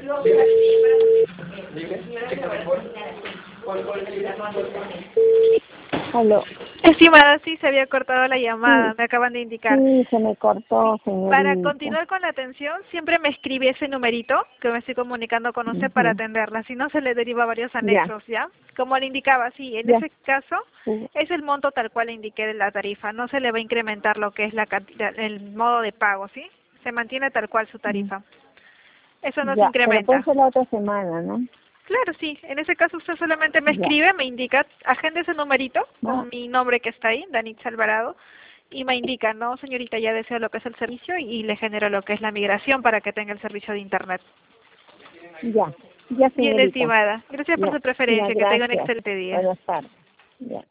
Aló. Estimada, sí, se había cortado la llamada, Sí, me acaban de indicar. sí, se me cortó, Para señorita. continuar con la atención, siempre me escribe ese numerito que me estoy comunicando con usted para Ujú. atenderla, si no se le deriva varios Ya, anexos, ¿ya? Como le indicaba, sí, en ya. ese caso Sí, es el monto tal cual le indiqué de la tarifa, no se le va a incrementar lo que es la cantidad, el modo de pago, ¿sí? Se mantiene tal cual su mm, tarifa. Eso no se ya, pero puede incrementa. ser la otra semana, ¿no? Claro, sí. En ese caso usted solamente me Ya. escribe, me indica, agende ese numerito Ah, con mi nombre que está ahí, Danitza Alvarado, y me indica, no, señorita, ya deseo lo que es el servicio y le genero lo que es la migración para que tenga el servicio de Internet. ya, ya, Bien, señorita. estimada. Gracias por Ya, su ya, preferencia. Que tenga un gracias. excelente día. Buenas tardes. Ya.